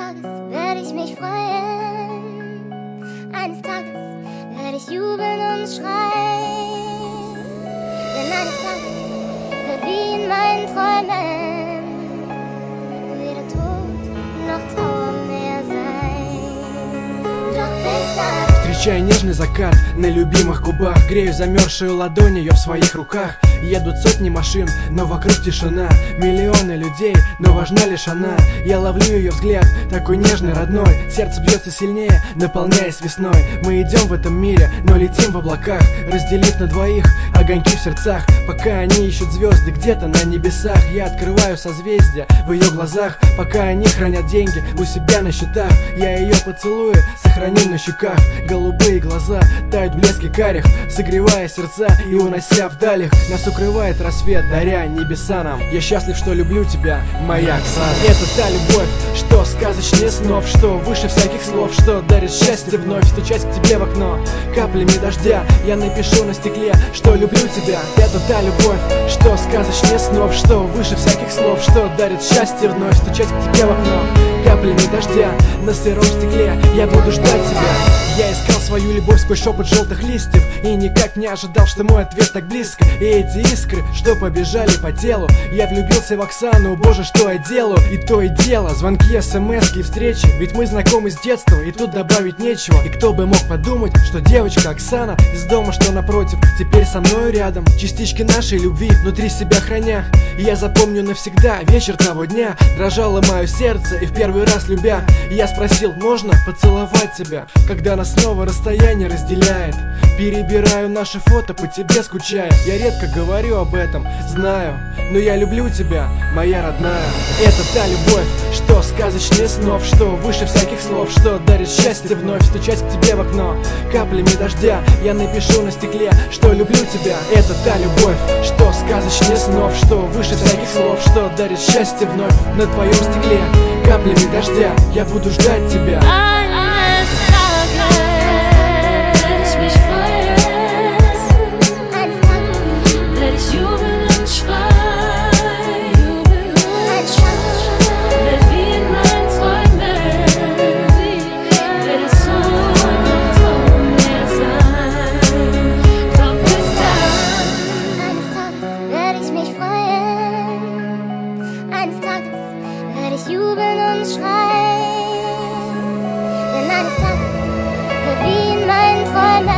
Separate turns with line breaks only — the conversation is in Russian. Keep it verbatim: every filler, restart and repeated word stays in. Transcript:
Tages werde ich mich freuen, eines Tages werde ich jubeln und schreien, denn eines Tages wird wie in meinen Träumen weder Tod noch Trauer mehr sein. Doch bis dann
Встречая нежный закат на любимых губах, грею замерзшую ладонь ее в своих руках. Едут сотни машин, но вокруг тишина. Миллионы людей, но важна лишь она. Я ловлю ее взгляд, такой нежный, родной. Сердце бьется сильнее, наполняясь весной. Мы идем в этом мире, но летим в облаках, разделив на двоих огоньки в сердцах. Пока они ищут звезды где-то на небесах, я открываю созвездия в ее глазах. Пока они хранят деньги у себя на счетах, я ее поцелую, сохраню на щеках. Голубые глаза тают в блеске карих, согревая сердца и унося вдаль их. Нас укрывает рассвет, даря небеса нам. Я счастлив, что люблю тебя, моя Оксана. Это та любовь, что сказочнее снов, что выше всяких слов, что дарит счастье вновь. Стучать к тебе в окно каплями дождя, я напишу на стекле, что люблю тебя. Это та любовь, что сказочнее снов, что выше всяких слов, что дарит счастье вновь. Стучать к тебе в окно каплями дождя, на сыром стекле я буду ждать тебя. Я искал свою любовь сквозь шепот желтых листьев и никак не ожидал, что мой ответ так близко. И эти искры, что побежали по телу, я влюбился в Оксану, боже, что я делаю. И то и дело, звонки, смски и встречи, ведь мы знакомы с детства, и тут добавить нечего. И кто бы мог подумать, что девочка Оксана из дома, что напротив, теперь со мною рядом. Частички нашей любви внутри себя храня, и я запомню навсегда вечер того дня. Дрожало мое сердце, и в первый раз любя, я спросил, можно поцеловать тебя, когда нас снова расстояние разделяет. Перебираю наши фото, по тебе скучая. Я редко говорю об этом, знаю, но я люблю тебя, моя родная. Это та любовь, что сказочнее снов, что выше всяких слов, что дарит счастье вновь. Стучать к тебе в окно каплями дождя, я напишу на стекле, что люблю тебя. Это та любовь, что сказочнее снов, что выше всяких слов, что дарит счастье вновь. На твоем стекле каплями дождя я буду ждать тебя.
Jubeln und schreien, denn eines Tages wird wie in meinen Träumen